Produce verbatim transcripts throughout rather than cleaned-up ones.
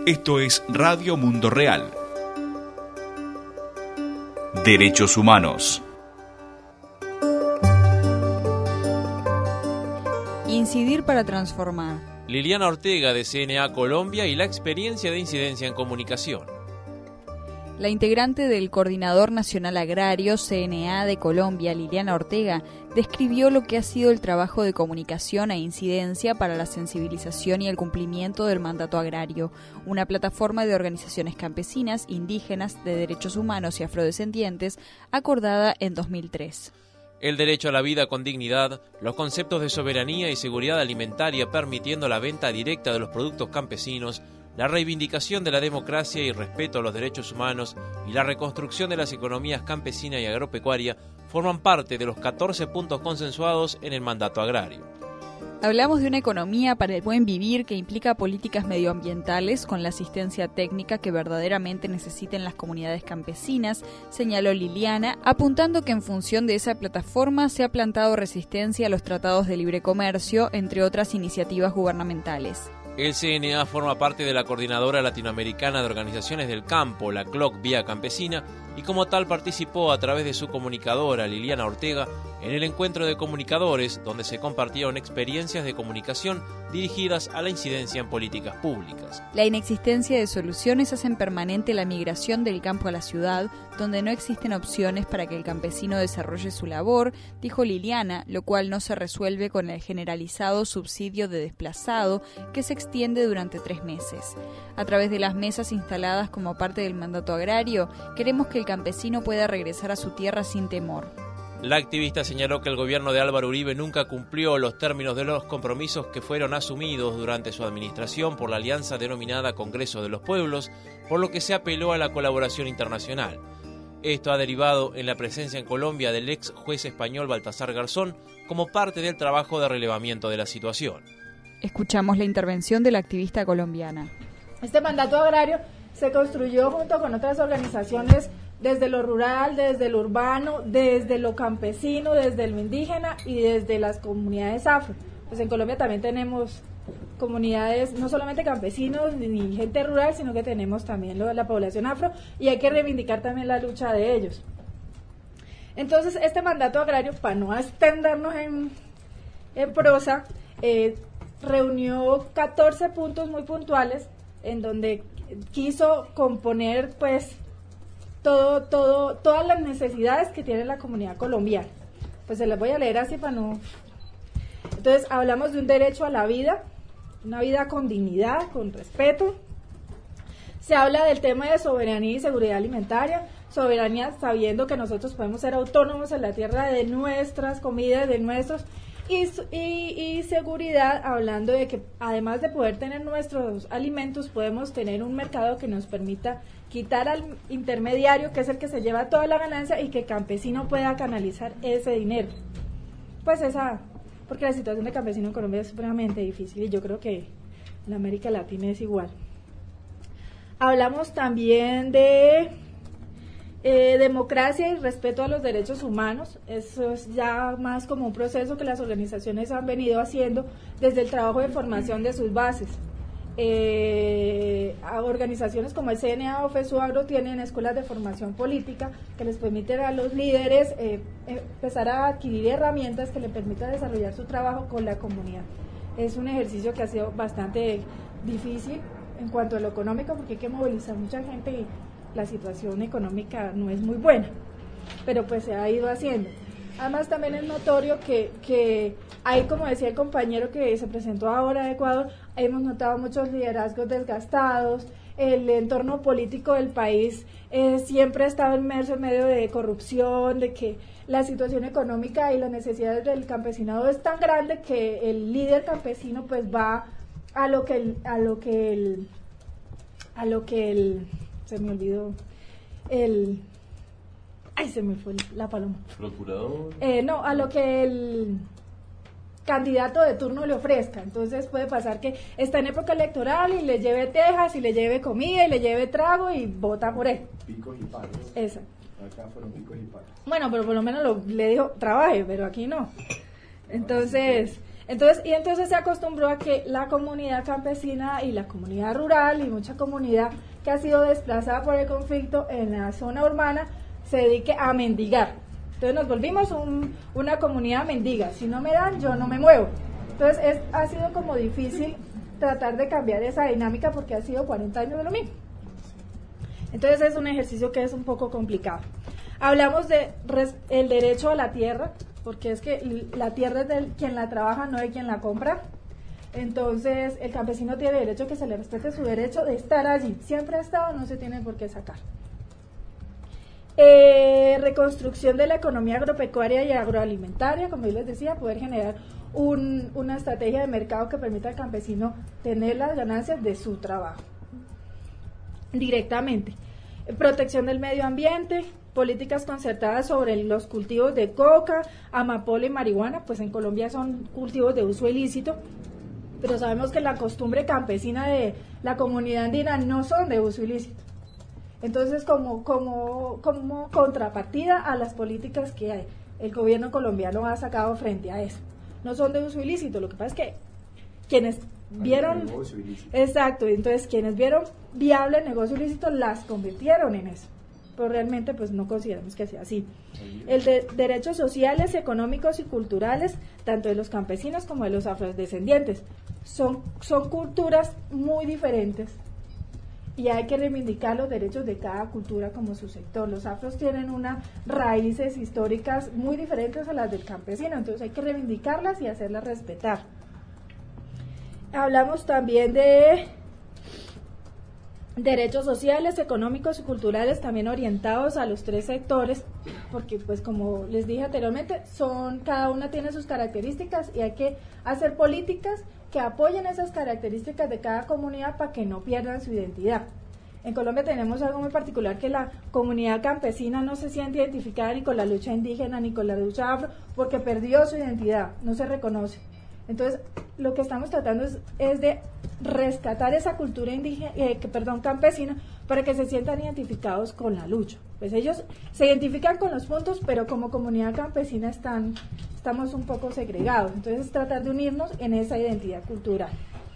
Esto es Radio Mundo Real. Derechos humanos. Incidir para transformar. Liliana Ortega de C N A Colombia y la experiencia de incidencia en comunicación. La integrante del Coordinador Nacional Agrario C N A de Colombia, Liliana Ortega, describió lo que ha sido el trabajo de comunicación e incidencia para la sensibilización y el cumplimiento del mandato agrario, una plataforma de organizaciones campesinas, indígenas, de derechos humanos y afrodescendientes, acordada en dos mil tres. El derecho a la vida con dignidad, los conceptos de soberanía y seguridad alimentaria permitiendo la venta directa de los productos campesinos, la reivindicación de la democracia y respeto a los derechos humanos y la reconstrucción de las economías campesina y agropecuaria forman parte de los catorce puntos consensuados en el mandato agrario. Hablamos de una economía para el buen vivir que implica políticas medioambientales con la asistencia técnica que verdaderamente necesiten las comunidades campesinas, señaló Liliana, apuntando que en función de esa plataforma se ha plantado resistencia a los tratados de libre comercio, entre otras iniciativas gubernamentales. El C N A forma parte de la Coordinadora Latinoamericana de Organizaciones del Campo, la C L O C Vía Campesina, y como tal participó a través de su comunicadora Liliana Ortega en el encuentro de comunicadores donde se compartieron experiencias de comunicación dirigidas a la incidencia en políticas públicas. La inexistencia de soluciones hacen permanente la migración del campo a la ciudad, donde no existen opciones para que el campesino desarrolle su labor, dijo Liliana, lo cual no se resuelve con el generalizado subsidio de desplazado que se extiende durante tres meses. A través de las mesas instaladas como parte del mandato agrario, queremos que el campesino pueda regresar a su tierra sin temor. La activista señaló que el gobierno de Álvaro Uribe nunca cumplió los términos de los compromisos que fueron asumidos durante su administración por la alianza denominada Congreso de los Pueblos, por lo que se apeló a la colaboración internacional. Esto ha derivado en la presencia en Colombia del ex juez español Baltasar Garzón como parte del trabajo de relevamiento de la situación. Escuchamos la intervención de la activista colombiana. Este mandato agrario se construyó junto con otras organizaciones desde lo rural, desde lo urbano, desde lo campesino, desde lo indígena y desde las comunidades afro. Pues en Colombia también tenemos comunidades, no solamente campesinos ni gente rural, sino que tenemos también lo de la población afro y hay que reivindicar también la lucha de ellos. Entonces, este mandato agrario, para no extendernos en, en prosa, eh, reunió catorce puntos muy puntuales en donde quiso componer pues todo, todo, todas las necesidades que tiene la comunidad colombiana. Pues se las voy a leer así para no... Entonces hablamos de un derecho a la vida, una vida con dignidad, con respeto. Se habla del tema de soberanía y seguridad alimentaria, soberanía sabiendo que nosotros podemos ser autónomos en la tierra de nuestras comidas, de nuestros... Y, y, y seguridad, hablando de que además de poder tener nuestros alimentos, podemos tener un mercado que nos permita quitar al intermediario, que es el que se lleva toda la ganancia, y que el campesino pueda canalizar ese dinero. Pues esa, porque la situación del campesino en Colombia es supremamente difícil y yo creo que en América Latina es igual. Hablamos también de... Eh, democracia y respeto a los derechos humanos. Eso es ya más como un proceso que las organizaciones han venido haciendo desde el trabajo de formación de sus bases. Eh, a organizaciones como el C N A o FESUAGRO tienen escuelas de formación política que les permiten a los líderes eh, empezar a adquirir herramientas que les permitan desarrollar su trabajo con la comunidad. Es un ejercicio que ha sido bastante difícil en cuanto a lo económico porque hay que movilizar mucha gente y la situación económica no es muy buena, pero pues se ha ido haciendo. Además también es notorio que, que hay, como decía el compañero que se presentó ahora de Ecuador, hemos notado muchos liderazgos desgastados, el entorno político del país eh, siempre ha estado inmerso en medio de corrupción, de que la situación económica y las necesidades del campesinado es tan grande que el líder campesino pues va a lo que el, a lo que el, a lo que el se me olvidó el ay se me fue la paloma procurador eh, no a lo que el candidato de turno le ofrezca. Entonces puede pasar que está en época electoral y le lleve tejas y le lleve comida y le lleve trago y vota por él. Picos y palos. Esa. Acá fueron picos y palos. Bueno, pero por lo menos lo, le dijo trabaje, pero aquí no. Entonces Entonces, y entonces se acostumbró a que la comunidad campesina y la comunidad rural y mucha comunidad que ha sido desplazada por el conflicto en la zona urbana se dedique a mendigar. Entonces nos volvimos un, una comunidad mendiga. Si no me dan, yo no me muevo. Entonces es, ha sido como difícil tratar de cambiar esa dinámica porque ha sido cuarenta años de lo mismo. Entonces es un ejercicio que es un poco complicado. Hablamos de res, el derecho a la tierra, porque es que la tierra es de quien la trabaja, no de quien la compra. Entonces el campesino tiene derecho a que se le respete su derecho de estar allí. Siempre ha estado, no se tiene por qué sacar. Eh, reconstrucción de la economía agropecuaria y agroalimentaria, como yo les decía, poder generar un, una estrategia de mercado que permita al campesino tener las ganancias de su trabajo directamente. Protección del medio ambiente, políticas concertadas sobre los cultivos de coca, amapola y marihuana, pues en Colombia son cultivos de uso ilícito, pero sabemos que la costumbre campesina de la comunidad andina no son de uso ilícito. Entonces, como, como, como contrapartida a las políticas que hay, el gobierno colombiano ha sacado frente a eso. No son de uso ilícito, lo que pasa es que quienes vieron... Exacto, entonces quienes vieron viable el negocio ilícito las convirtieron en eso. Pero realmente pues no consideramos que sea así. El de derechos sociales, económicos y culturales, tanto de los campesinos como de los afrodescendientes, son, son culturas muy diferentes. Y hay que reivindicar los derechos de cada cultura como su sector. Los afros tienen unas raíces históricas muy diferentes a las del campesino, entonces hay que reivindicarlas y hacerlas respetar. Hablamos también de derechos sociales, económicos y culturales también orientados a los tres sectores, porque pues como les dije anteriormente, son cada una tiene sus características y hay que hacer políticas que apoyen esas características de cada comunidad para que no pierdan su identidad. En Colombia tenemos algo muy particular, que la comunidad campesina no se siente identificada ni con la lucha indígena ni con la lucha afro, porque perdió su identidad, no se reconoce. Entonces, lo que estamos tratando es, es de rescatar esa cultura indígena, eh, que, perdón, campesina, para que se sientan identificados con la lucha. Pues ellos se identifican con los puntos, pero como comunidad campesina están, estamos un poco segregados. Entonces, es tratar de unirnos en esa identidad cultural.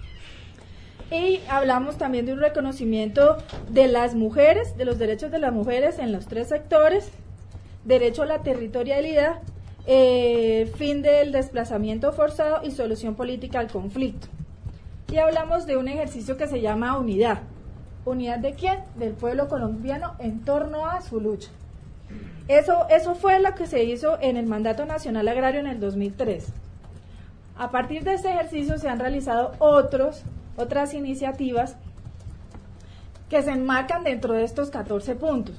Y hablamos también de un reconocimiento de las mujeres, de los derechos de las mujeres en los tres sectores, derecho a la territorialidad, Eh, fin del desplazamiento forzado y solución política al conflicto. Y hablamos de un ejercicio que se llama unidad. ¿Unidad de quién? Del pueblo colombiano en torno a su lucha. Eso, eso fue lo que se hizo en el Mandato Nacional Agrario en el dos mil tres. A partir de este ejercicio se han realizado otros, otras iniciativas que se enmarcan dentro de estos catorce puntos.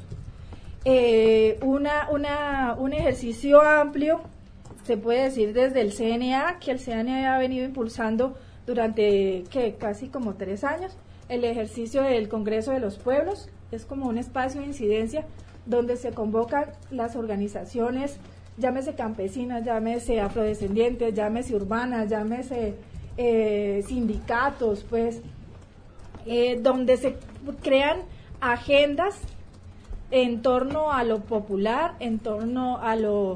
Eh, una, una, un ejercicio amplio, se puede decir desde el C N A, que el C N A ha venido impulsando durante ¿qué? casi como tres años, el ejercicio del Congreso de los Pueblos, es como un espacio de incidencia donde se convocan las organizaciones, llámese campesinas, llámese afrodescendientes, llámese urbanas, llámese eh, sindicatos, pues, eh, donde se crean agendas en torno a lo popular, en torno a lo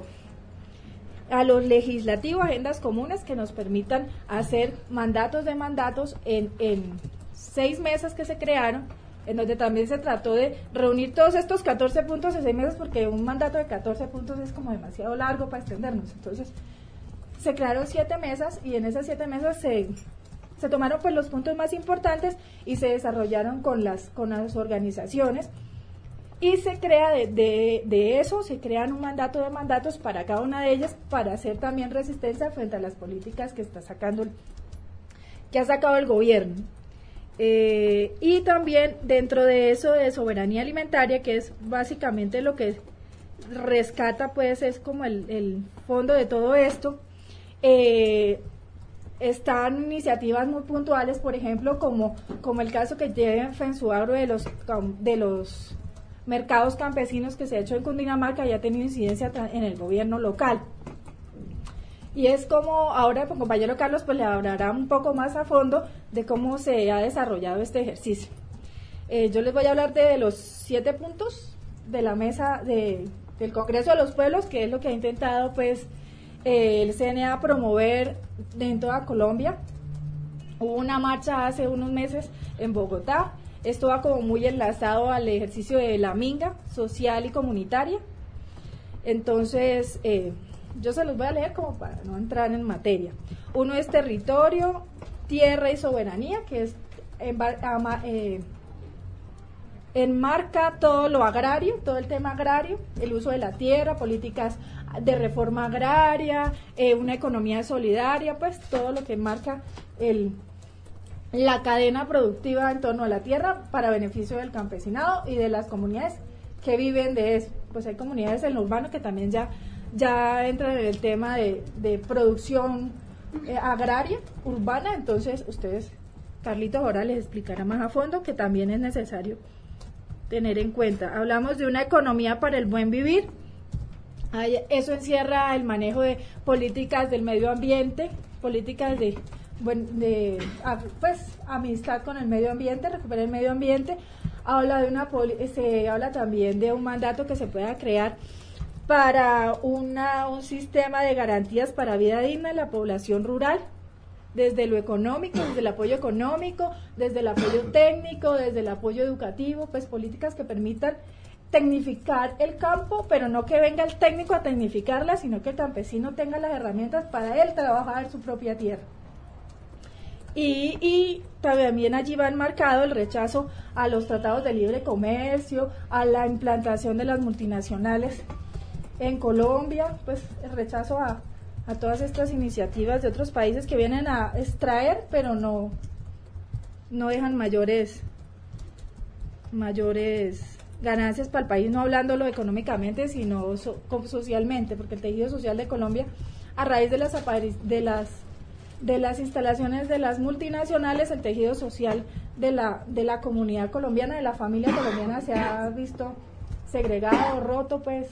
a lo legislativo, agendas comunes que nos permitan hacer mandatos de mandatos en, en seis mesas que se crearon, en donde también se trató de reunir todos estos catorce puntos en seis meses, porque un mandato de catorce puntos es como demasiado largo para extendernos. Entonces, se crearon siete mesas y en esas siete mesas se, se tomaron pues los puntos más importantes y se desarrollaron con las, con las organizaciones. Y se crea de, de, de eso, se crean un mandato de mandatos para cada una de ellas, para hacer también resistencia frente a las políticas que está sacando, que ha sacado el gobierno. Eh, y también dentro de eso de soberanía alimentaria, que es básicamente lo que rescata, pues es como el, el fondo de todo esto, eh, están iniciativas muy puntuales, por ejemplo, como, como el caso que lleva Fensuagro de los, de los mercados campesinos que se ha hecho en Cundinamarca y ha tenido incidencia en el gobierno local. Y es como ahora el compañero Carlos pues le hablará un poco más a fondo de cómo se ha desarrollado este ejercicio. Eh, yo les voy a hablar de los siete puntos de la mesa de, del Congreso de los Pueblos, que es lo que ha intentado pues eh, el C N A promover en toda Colombia. Hubo una marcha hace unos meses en Bogotá. Esto va como muy enlazado al ejercicio de la minga social y comunitaria. Entonces, eh, yo se los voy a leer como para no entrar en materia. Uno es territorio, tierra y soberanía, que es en, eh, enmarca todo lo agrario, todo el tema agrario, el uso de la tierra, políticas de reforma agraria, eh, una economía solidaria, pues todo lo que enmarca el, la cadena productiva en torno a la tierra para beneficio del campesinado y de las comunidades que viven de eso. Pues hay comunidades en lo urbano que también ya, ya entran en el tema de, de producción eh, agraria, urbana, entonces ustedes, Carlitos ahora les explicará más a fondo que también es necesario tener en cuenta. Hablamos de una economía para el buen vivir. Eso encierra el manejo de políticas del medio ambiente, políticas de, de pues, amistad con el medio ambiente, recuperar el medio ambiente. Habla de una se habla también de un mandato que se pueda crear para una, un sistema de garantías para vida digna en la población rural, desde lo económico, desde el apoyo económico, desde el apoyo técnico, desde el apoyo educativo, pues políticas que permitan tecnificar el campo, pero no que venga el técnico a tecnificarla, sino que el campesino tenga las herramientas para él trabajar su propia tierra. Y, y también allí va enmarcado el rechazo a los tratados de libre comercio, a la implantación de las multinacionales en Colombia, pues el rechazo a, a todas estas iniciativas de otros países que vienen a extraer, pero no, no dejan mayores, mayores ganancias para el país, no hablándolo económicamente, sino so, socialmente, porque el tejido social de Colombia, a raíz de las de las de las instalaciones de las multinacionales, el tejido social de la de la comunidad colombiana, de la familia colombiana, se ha visto segregado, roto, pues.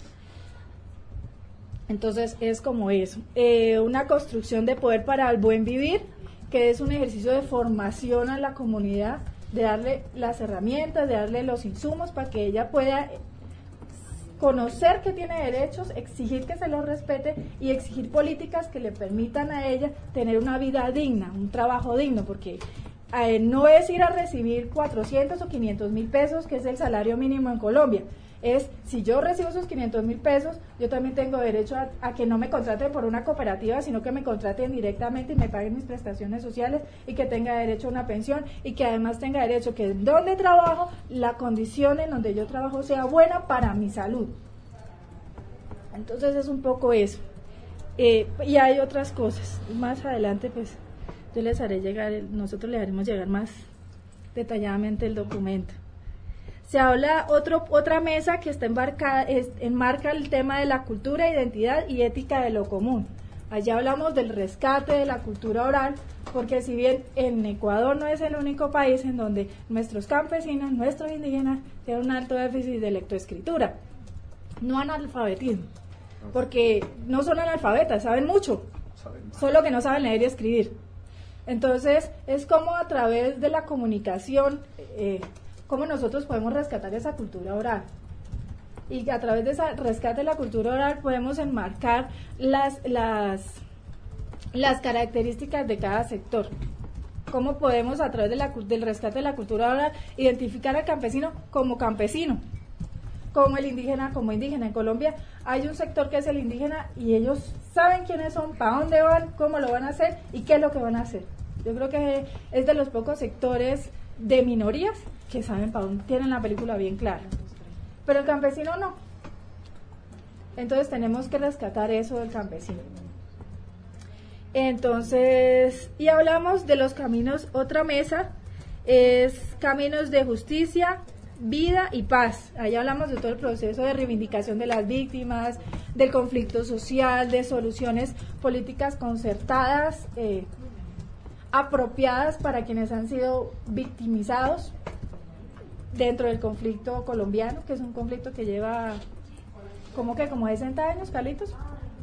Entonces es como eso, eh, una construcción de poder para el buen vivir, que es un ejercicio de formación a la comunidad, de darle las herramientas, de darle los insumos para que ella pueda conocer que tiene derechos, exigir que se los respete y exigir políticas que le permitan a ella tener una vida digna, un trabajo digno, porque eh, no es ir a recibir cuatrocientos o quinientos mil pesos, que es el salario mínimo en Colombia. Es, si yo recibo esos quinientos mil pesos, yo también tengo derecho a, a que no me contraten por una cooperativa, sino que me contraten directamente y me paguen mis prestaciones sociales y que tenga derecho a una pensión y que además tenga derecho que donde trabajo, la condición en donde yo trabajo sea buena para mi salud. Entonces es un poco eso. Eh, y hay otras cosas. Más adelante, pues, yo les haré llegar, nosotros les haremos llegar más detalladamente el documento. Se habla otro, otra mesa que está embarcada, es, enmarca el tema de la cultura, identidad y ética de lo común. Allá hablamos del rescate de la cultura oral, porque si bien en Ecuador no es el único país en donde nuestros campesinos, nuestros indígenas, tienen un alto déficit de lectoescritura, no analfabetismo, porque no son analfabetas, saben mucho, solo que no saben leer y escribir. Entonces es como a través de la comunicación, eh, cómo nosotros podemos rescatar esa cultura oral. Y a través de ese rescate de la cultura oral podemos enmarcar las, las, las características de cada sector. Cómo podemos a través de la, del rescate de la cultura oral identificar al campesino como campesino, como el indígena como indígena. En Colombia hay un sector que es el indígena y ellos saben quiénes son, para dónde van, cómo lo van a hacer y qué es lo que van a hacer. Yo creo que es de los pocos sectores de minorías que saben para dónde, tienen la película bien clara, pero el campesino no. Entonces tenemos que rescatar eso del campesino. Entonces, y hablamos de los caminos. Otra mesa es caminos de justicia, vida y paz. Ahí hablamos de todo el proceso de reivindicación de las víctimas, del conflicto social, de soluciones políticas concertadas, eh, apropiadas para quienes han sido victimizados dentro del conflicto colombiano, que es un conflicto que lleva como que como sesenta años, Carlitos.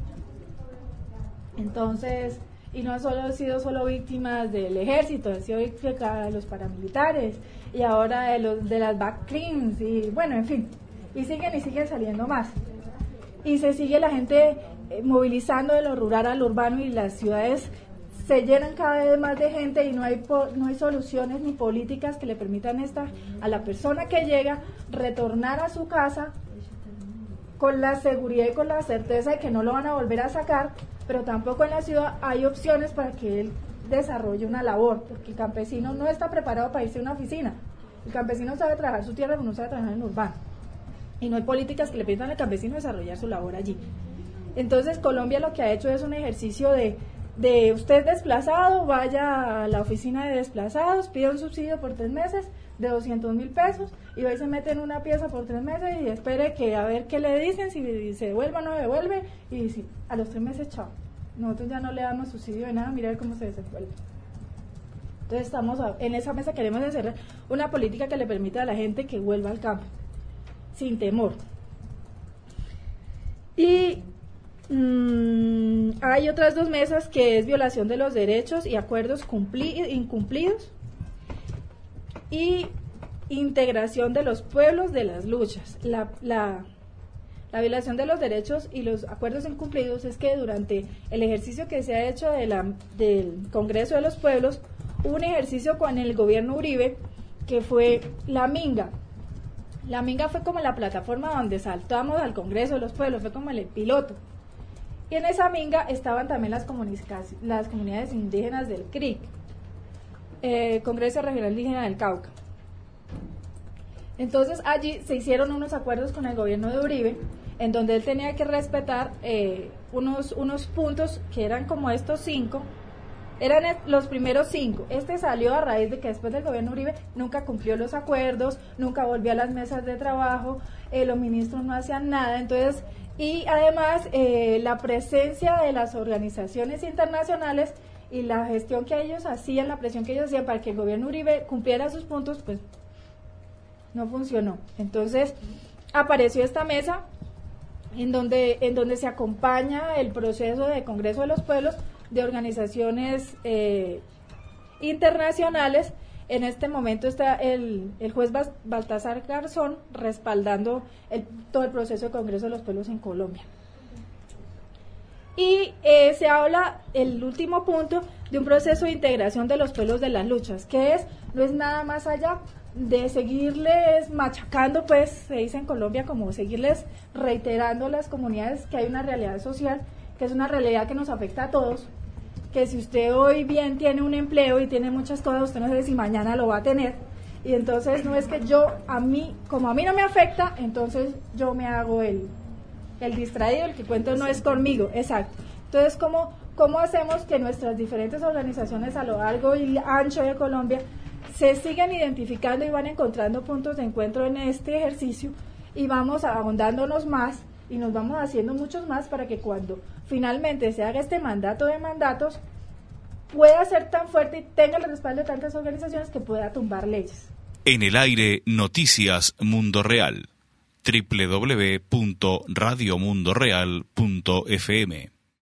Entonces, y no solo han sido solo víctimas del ejército, han sido víctimas de los paramilitares y ahora de los de las backcreams y bueno, en fin, y siguen y siguen saliendo más. Y se sigue la gente eh, movilizando de lo rural al urbano y las ciudades se llenan cada vez más de gente y no hay po- no hay soluciones ni políticas que le permitan esta, a la persona que llega retornar a su casa con la seguridad y con la certeza de que no lo van a volver a sacar, pero tampoco en la ciudad hay opciones para que él desarrolle una labor, porque el campesino no está preparado para irse a una oficina. El campesino sabe trabajar su tierra, pero no sabe trabajar en el urbano. Y no hay políticas que le permitan al campesino desarrollar su labor allí. Entonces Colombia lo que ha hecho es un ejercicio de de usted desplazado, vaya a la oficina de desplazados, pida un subsidio por tres meses de doscientos mil pesos y va y se mete en una pieza por tres meses y espere que a ver qué le dicen, si se devuelve o no devuelve, y si, a los tres meses, chao. Nosotros ya no le damos subsidio de nada, mira cómo se desenvuelve. Entonces estamos a, en esa mesa queremos hacer una política que le permita a la gente que vuelva al campo, sin temor. Y Mm, hay otras dos mesas que es violación de los derechos y acuerdos cumpli- incumplidos y integración de los pueblos de las luchas. La, la, la violación de los derechos y los acuerdos incumplidos es que durante el ejercicio que se ha hecho de la, del Congreso de los Pueblos hubo un ejercicio con el gobierno Uribe que fue la minga. La minga fue como la plataforma donde saltamos al Congreso de los Pueblos, fue como el piloto. Y en esa minga estaban también las, las comunidades indígenas del C R I C, eh, Congreso Regional Indígena del Cauca. Entonces allí se hicieron unos acuerdos con el gobierno de Uribe, en donde él tenía que respetar eh, unos, unos puntos que eran como estos cinco, eran los primeros cinco. Este salió a raíz de que después del gobierno Uribe nunca cumplió los acuerdos, nunca volvió a las mesas de trabajo, eh, los ministros no hacían nada, entonces... Y además eh, la presencia de las organizaciones internacionales y la gestión que ellos hacían, la presión que ellos hacían para que el gobierno Uribe cumpliera sus puntos, pues no funcionó. Entonces apareció esta mesa en donde, en donde se acompaña el proceso de Congreso de los Pueblos de organizaciones eh, internacionales. En este momento está el, el juez Baltasar Garzón respaldando el, todo el proceso de Congreso de los Pueblos en Colombia. Y eh, se habla, el último punto, de un proceso de integración de los pueblos de las luchas, que es, no es nada más allá de seguirles machacando, pues se dice en Colombia, como seguirles reiterando a las comunidades que hay una realidad social, que es una realidad que nos afecta a todos, que si usted hoy bien tiene un empleo y tiene muchas cosas, usted no sabe si mañana lo va a tener, y entonces no es que yo, a mí, como a mí no me afecta, entonces yo me hago el, el distraído, el que cuento no es conmigo, exacto. Entonces, ¿cómo, cómo hacemos que nuestras diferentes organizaciones a lo largo y ancho de Colombia se sigan identificando y van encontrando puntos de encuentro en este ejercicio y vamos ahondándonos más y nos vamos haciendo muchos más para que cuando finalmente se haga este mandato de mandatos pueda ser tan fuerte y tenga el respaldo de tantas organizaciones que pueda tumbar leyes? En el aire, Noticias Mundo Real. doble u doble u doble u punto radio mundo real punto f m